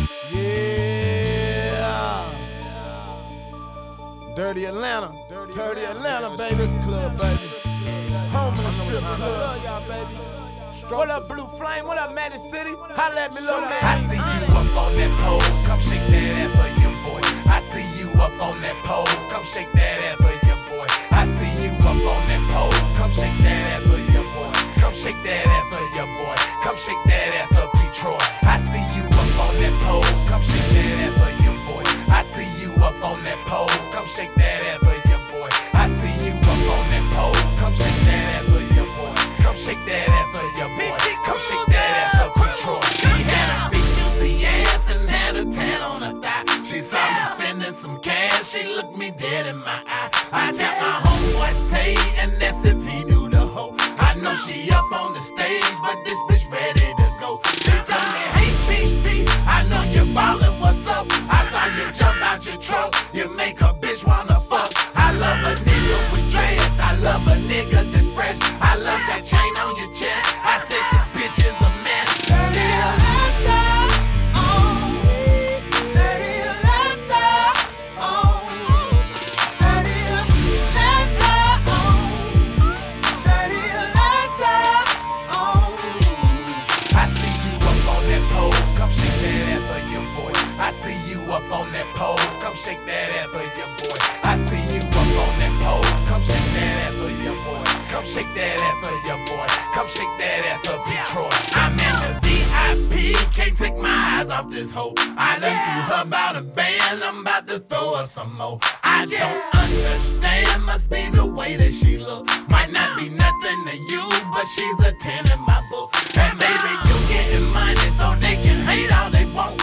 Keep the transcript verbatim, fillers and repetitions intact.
Yeah. Dirty Atlanta. Dirty Atlanta, baby. Club, baby. Home in the strip club. Love y'all, baby. What up, Blue Flame? What up, Magic City? Holla at me, little man. I see you up on that pole. Come shake that ass for your boy. I see you up on that pole. Come shake that ass for your boy. I see you up on that pole. Come shake that ass for your boy. Come shake that ass for your boy. Come shake that ass for Detroit. I see you up on that pole. Come shake that ass for your boy. I see you up on that pole. Come shake that ass for your boy. I see you up on that pole. Come shake that ass for your boy. Come shake that ass for your boy. Come shake that ass for Detroit. She had a big juicy ass and had a tan on her thigh. She saw me spending some cash. She looked me dead in my eye. I tapped my homeboy Tay and that's if he knew the hoe. I know she up on the stage, but this bitch ready to go. She told me, hey B T, I know you're ballin', what's up? I saw you jump out your truck. You make a bitch wanna fuck. I love a nigga with dreads. I love a nigga that's fresh. I love that chain on your chest. I said this bitch is a mess. Yeah. Up on that pole, come shake that ass for your boy. I see you up on that pole, come shake that ass for your boy. Come shake that ass for your boy. Come shake that ass for Detroit. I'm in the V I P, can't take my eyes off this hoe. I done threw her about a band, I'm about to throw her some more. I don't understand, must be the way that she look. Might not be nothing to you, but she's a ten in my book. And baby, you getting money so they can hate all they want.